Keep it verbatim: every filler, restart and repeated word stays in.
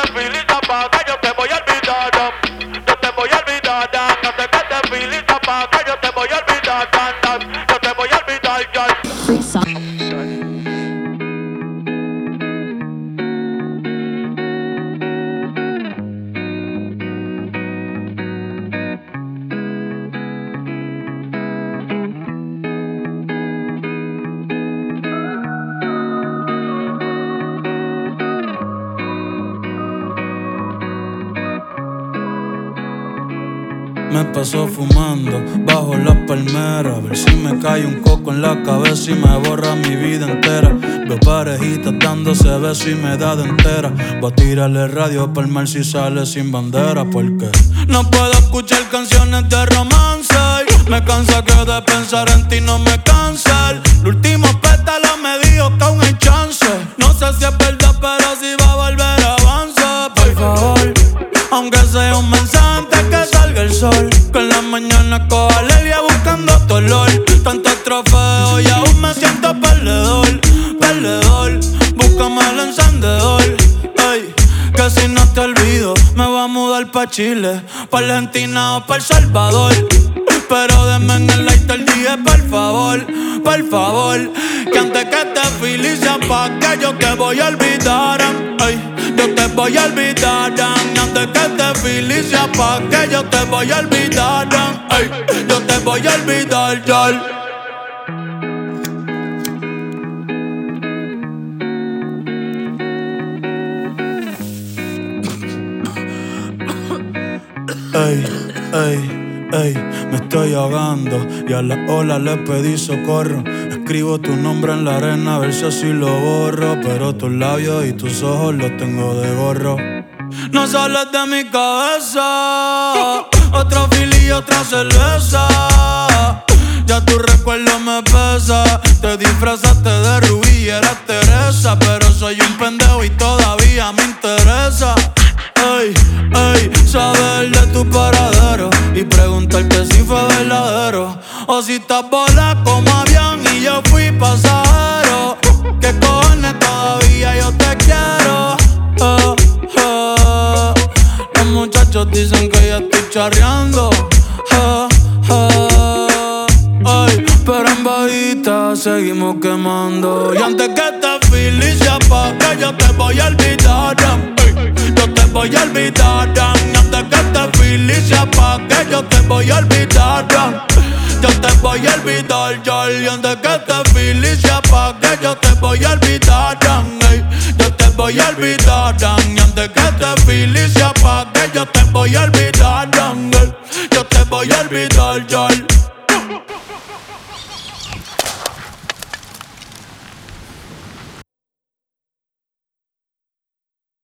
te feel y se apaga, yo te voy a olvidar. Yo te voy a olvidar, no sé que te feel y se apaga, yo te voy a olvidar. Yo te voy a olvidar, yo. Me paso fumando bajo las palmeras, a ver si me cae un coco en la cabeza y me borra mi vida entera. Veo parejitas dándose besos y me da de entera. Voy a tirarle radio pa'l mar si sale sin bandera, porque no puedo escuchar canciones de romance. Me cansa que de pensar en ti no me cansa. El último pétalo me dijo que aún hay chance. No sé si es verdad, pero si va a volver avanza. Por favor, aunque sea un mensaje antes que salga el sol, que en la mañana coja alergia buscando tu olor. Tantos trofeos y aún me siento perdedor, perdedor. Búscame el encendedor, ey, que si no te olvido me voy a mudar pa' Chile, pa' Argentina o pa' El Salvador. Pero denme en el light el día, por favor, por favor. Que antes que te feel y se apague, yo te voy a olvidar, ay, yo te voy a olvidar. Antes que te feel y se apague, yo te voy a olvidar, ay, yo te voy a olvidar, ya. Ey, ey, ey, me estoy ahogando y a la ola le pedí socorro. Escribo tu nombre en la arena a ver si así lo borro, pero tus labios y tus ojos los tengo de gorro. No sales de mi cabeza, otro fil y otra cerveza. Ya tu recuerdo me pesa. Te disfrazaste de Rubí y eras Teresa, pero soy un pendejo y todavía me interesa. Ey, ey, saber de tu paradero y preguntarte si fue verdadero o si estás volando como avión y yo fui pasajero. ¿Qué cojones todavía yo te quiero? Oh, oh. Los muchachos dicen que ya estoy charreando. Oh, oh. Ay, pero en bajita seguimos quemando. Y antes que te feel y se apague, yo te voy a olvidar. Yo te voy a olvidar, antes que te feel y se apague, yo te voy a olvidar. Yo te voy a olvidar, yo, y antes que te feel y se apague, yo te voy a olvidar. Yo te voy a olvidar, y antes que te feel y se apague, yo te voy a olvidar. Yo te voy a olvidar, yo.